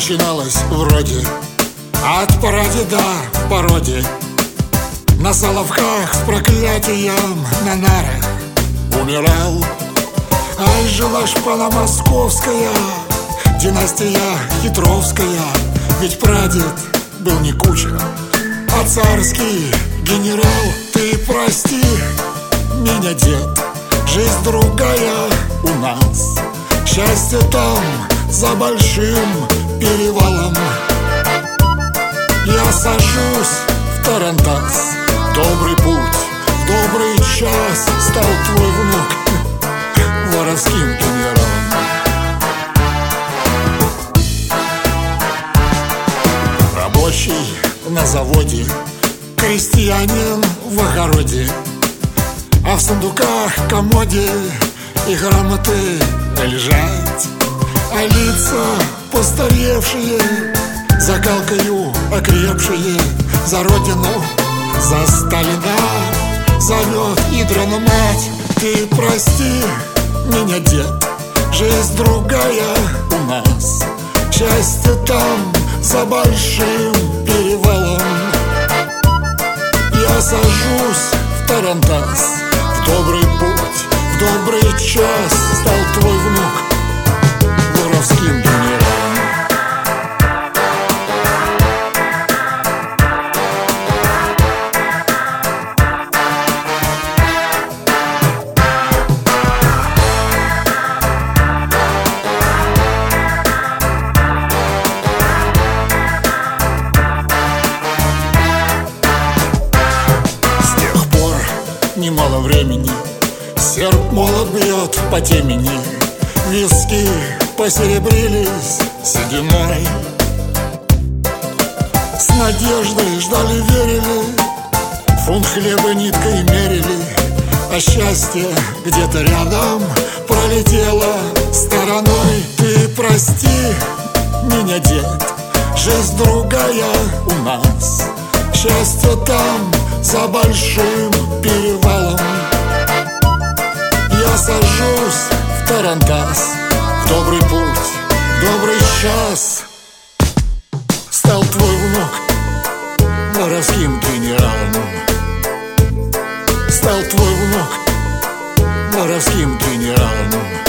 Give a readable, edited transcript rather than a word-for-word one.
начиналось вроде от прадеда в породе. На Соловках с проклятием на нарах умирал. Ай, жила шпана московская, династия хитровская. Ведь прадед был не кучер, а царский генерал. Ты прости меня, дед, жизнь другая у нас. Счастье там за большим перевалом. Я сажусь в тарантас, добрый путь, в добрый час стал твой внук воровским генералом. Рабочий на заводе, крестьянин в огороде, а в сундуках комоде и грамоты лежать, а лица постаревшие, закалкою окрепшие, за родину, за Сталина зовет ядрёна мать. Ты прости меня, дед, жизнь другая у нас. Счастье там за большим перевалом. Я сажусь в тарантас, в добрый путь, в добрый час стал твой внук воровским генералом. Немало времени серп молот бьет по темени, виски посеребрились сединой. С надеждой ждали, верили, фунт хлеба ниткой мерили, а счастье где-то рядом пролетело стороной. Ты прости меня, дед, жизнь другая у нас. Счастье там за большим перевалом. Я сажусь в тарантас, в добрый путь, в добрый час стал твой внук воровским генералом. Стал твой внук воровским генералом.